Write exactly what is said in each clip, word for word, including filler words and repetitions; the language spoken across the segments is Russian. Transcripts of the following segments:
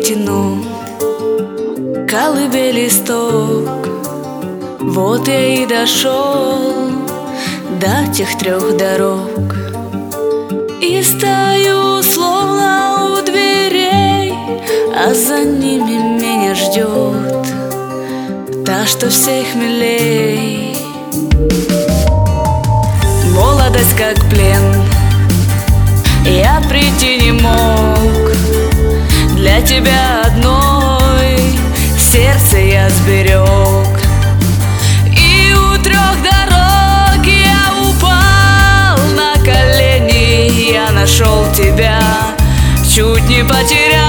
веретено, колыбели листок. Вот я и дошел до тех трех дорог, и стою словно у дверей, а за ними меня ждет та, что всех милей. Молодость как плен, я прийти не мог. Для тебя одной сердце я сберег, и у трех дорог я упал на колени. Я нашел тебя, чуть не потерял.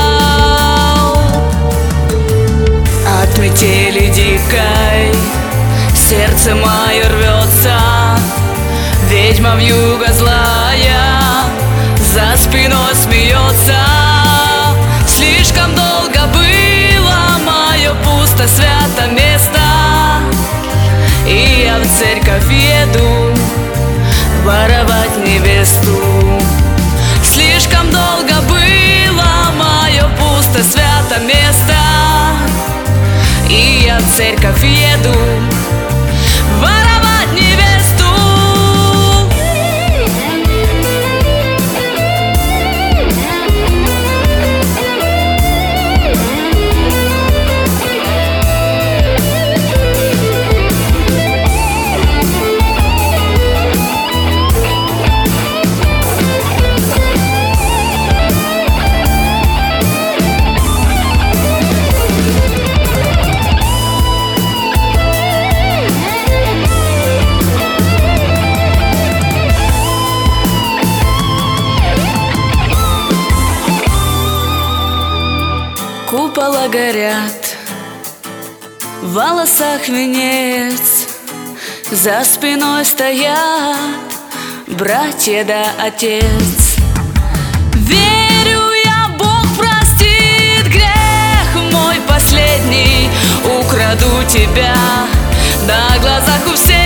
От метели дикой сердце мое рвется, ведьма вьюга злая за спиной смеется. Слишком долго было мое пусто свято место, и я в церковь еду воровать невесту. Слишком долго было мое пусто свято место, и я в церковь еду воровать невесту. Купола горят, в волосах венец, за спиной стоят братья да отец. Верю я, Бог простит грех мой последний, украду тебя на глазах у всех.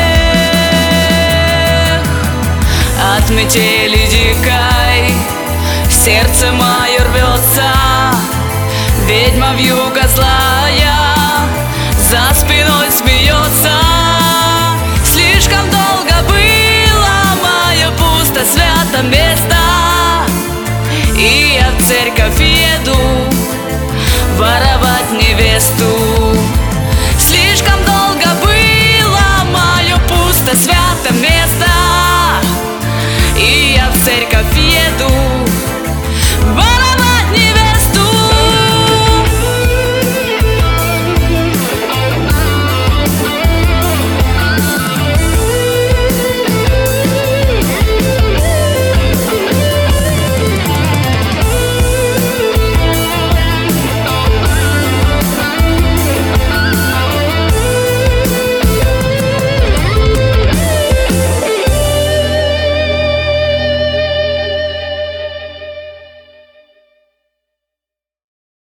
От метели дикой сердце мое рвется, ведьма вьюга злая за спиной смеется. Слишком долго было мое пусто свято место, и я в церковь еду воровать невесту. Слишком долго было мое пусто свято место, и я в церковь еду